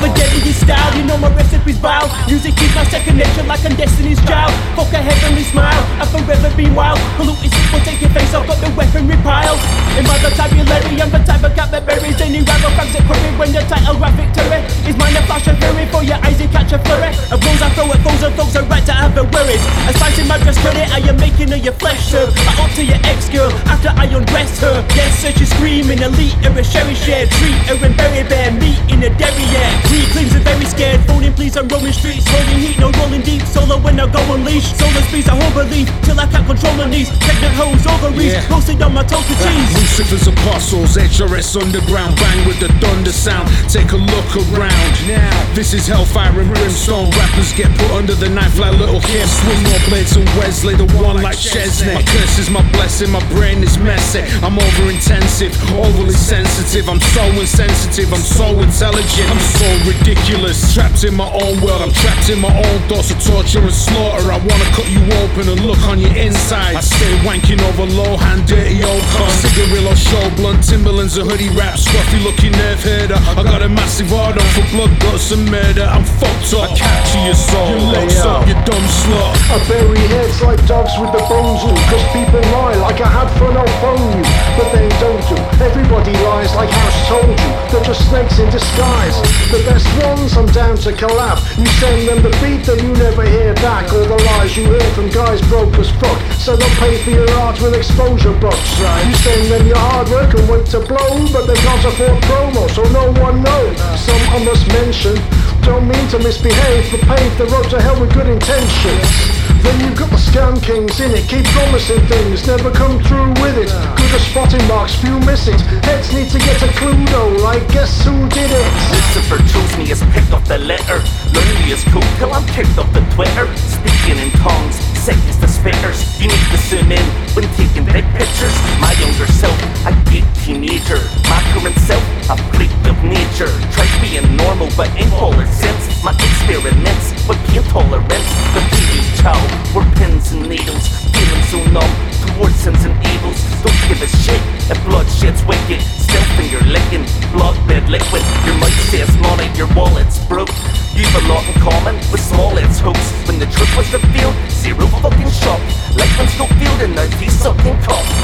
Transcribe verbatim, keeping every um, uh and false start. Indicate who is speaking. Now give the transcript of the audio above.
Speaker 1: have a deadly style, you know my recipe's vile. Music is my second nature like I'm Destiny's Child. Fuck a heavenly smile, I've forever been wild. Polluted sick will take your face, I've got the weaponry pile. In my vocabulary, I'm the type of cat that buries any rival facts at query. When the title graph victory is mine, a flash of fury for your eyes, you catch a flurry. A blows I throw at foes and folks are right to have the worries. A spice in my dress credit, I am making of your flesh serve. I up to your ex-girl after I undress her. Yes, so she's screaming, elite her a sherry share. Treat her and bury bear meat in a dairy, yeah. Three claims are very scared, phoning please on rolling streets. Holding heat, no rolling deep, solo when I go unleash. Solar speeds I hold belief, till I can't control my knees. Pregnant hoes, ovaries, yeah. Roasted on my toasted cheese.
Speaker 2: Lucifer's apostles, H R S underground. Bang with the thunder sound, take a look around. Now, this is hellfire and brimstone. Rappers get put under the knife like little kids. Swing more blades than Wesley, the one like Chesney. My curse is my blessing, my brain is messy. I'm over intensive, overly sensitive. I'm so insensitive, I'm so intelligent. I'm so ridiculous, trapped in my own world. I'm trapped in my own thoughts of torture and slaughter. I wanna cut you open and look on your inside. I stay wanking over low hand, dirty old car. Cigarillo show, blunt Timberlands, a hoodie rap, scruffy looking nerve herder. I got a massive hard on for blood, guts and murder. I'm fucked up, I capture your soul. You locks up, you dumb slut.
Speaker 3: I bury heads like dogs with the bones in. Cause people lie like I had fun, I'll phone you. But they don't do, everybody lies like House told you. They're just snakes in disguise. The best ones, I'm down to collab. You send them the beat, then you never hear back. All the lies you hear from guys broke as fuck. So don't pay for your art with exposure bucks. You send them your hard work and went to blow, but they can't afford promo, so no one knows. Some I must mention, don't mean to misbehave, but pave the road to hell with good intentions. Then you've got the scam kings in it, keep promising things, never come through with it. Good at spotting marks, few miss it. Heads need to get a clue though, like guess who did it?
Speaker 4: Lucifer chose me as picked up the letter. Learn me as cool till I'm kicked off the Twitter. Speaking in tongues, sick as the spitters. You need to zoom in when taking big pictures. My younger self, a geek teenager. My current self, a freak of nature. Tried being normal but in polar sense. My experiments with pain tolerance. The baby child were pins and needles. Feeling so numb towards sins and evils. Don't give a shit if bloodshed's wicked. Still finger licking, blood red liquid. Your mouth says money, your wallet's broke. You've a lot in common with Smollett's hoax. When the truth was revealed, zero fucking shock. Like when Schofield and now he's sucking cock.